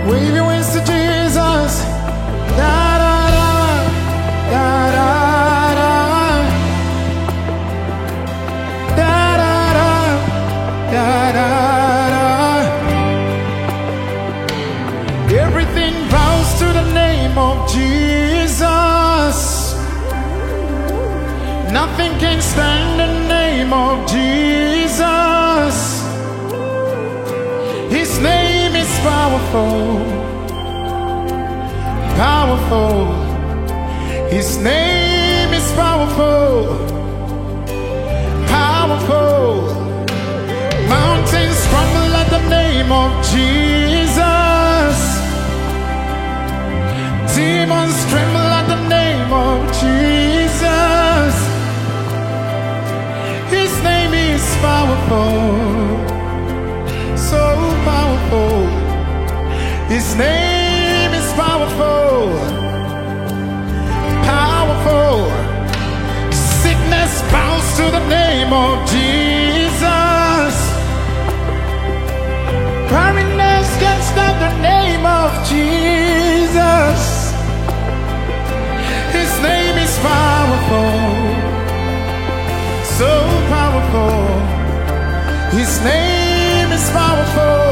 Wave your hands to Jesus. Da da da, da da da, da da da, da da da. Everything bows to the name of Jesus. Nothing can stand the name of Jesus. His name is powerful, powerful. His name is powerful, powerful. Mountains crumble at the name of Jesus. Demons tremble at the name of Jesus. His name is powerful, so powerful. His name is powerful, powerful. Sickness bows to the name of Jesus. Barrenness gets at the name of Jesus. His name is powerful, so powerful. His name is powerful,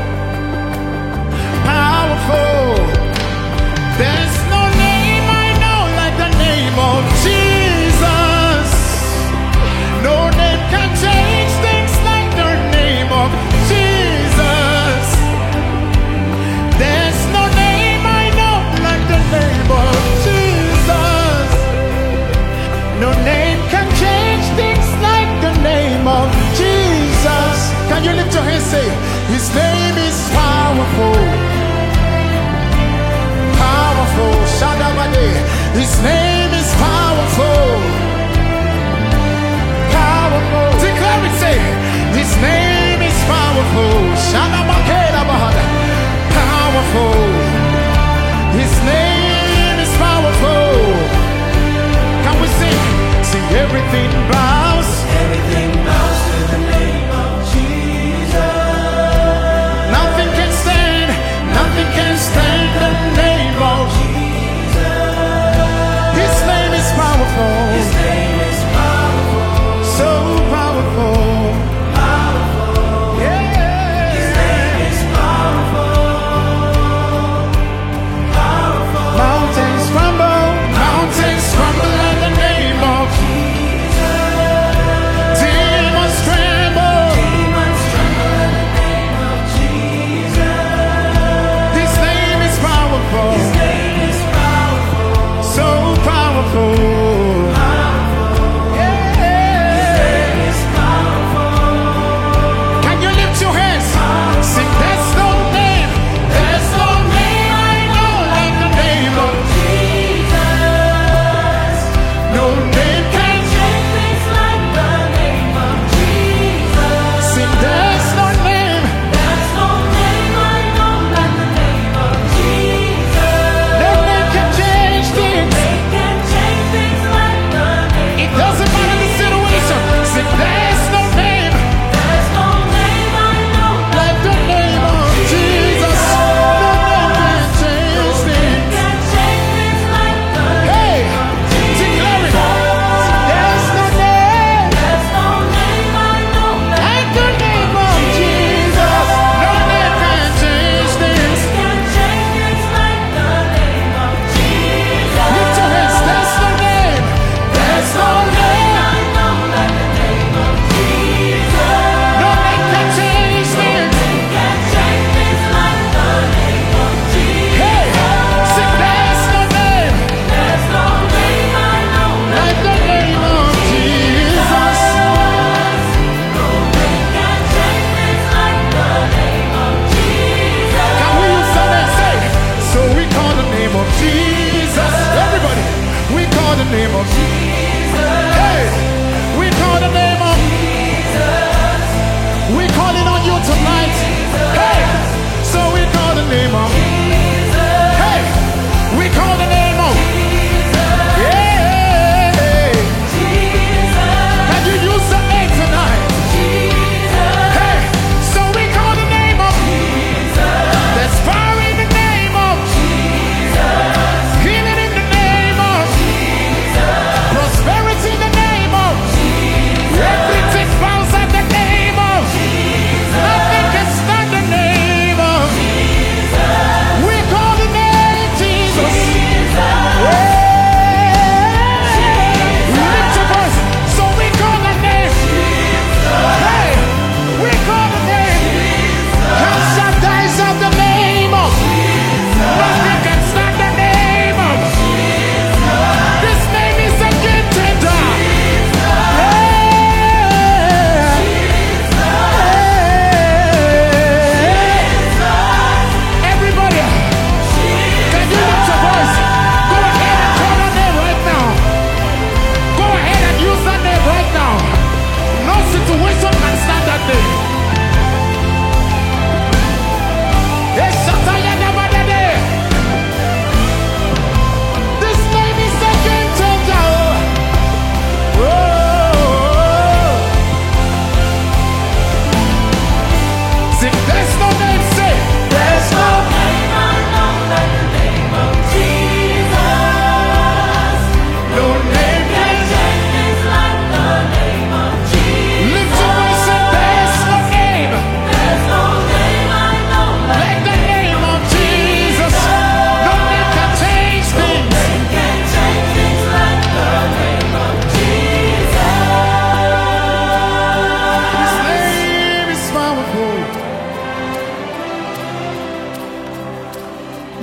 powerful. There's no name I know like the name of Jesus. No name can change things like the name of Jesus. There's no name I know like the name of Jesus. No name can change things like the name of Jesus. Can you lift your hands and say, His name is powerful, powerful. Shadabade. His name is powerful, powerful. Declare it, say, His name is powerful. Shadabakela. Powerful. His name is powerful. Can we sing? Sing, everything bows. Everything bows to the name of Jesus. Nothing can stand, nothing can stand the name of Jesus. His name is powerful, His name is powerful, so powerful. powerful. Yeah. His name is powerful, powerful. Mountains crumble at the name of Jesus.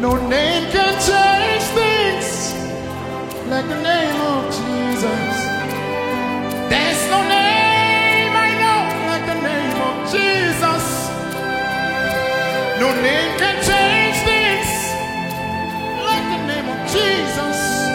No name can change things like the name of Jesus. There's no name I know like the name of Jesus. No name can change things like the name of Jesus.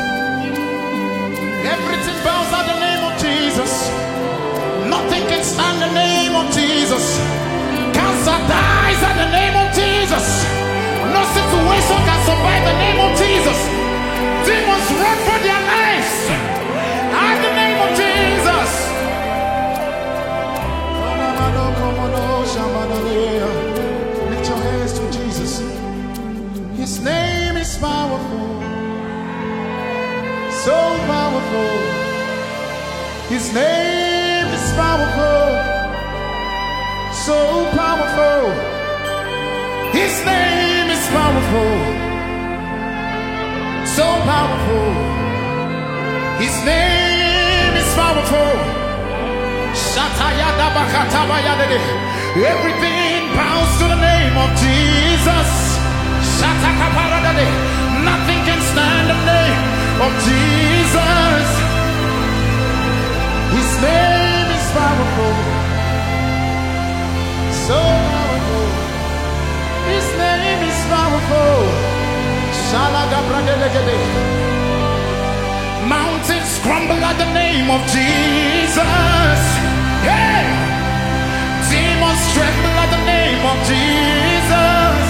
Everything bows at the name of Jesus. Nothing can stand the name of Jesus. Cancer dies at the name of Jesus. No situation can survive the name of Jesus. Demons run for their lives at the name of Jesus. Lift your hands to Jesus. His name is powerful, so powerful. His name is powerful, so powerful. His name is powerful, so powerful. His name is powerful. Everything bows to the name of Jesus. Nothing can stand the name of Jesus. His name is powerful, so powerful. His name is powerful. Mountains crumble at the name of Jesus. Yeah. Demons tremble at the name of Jesus.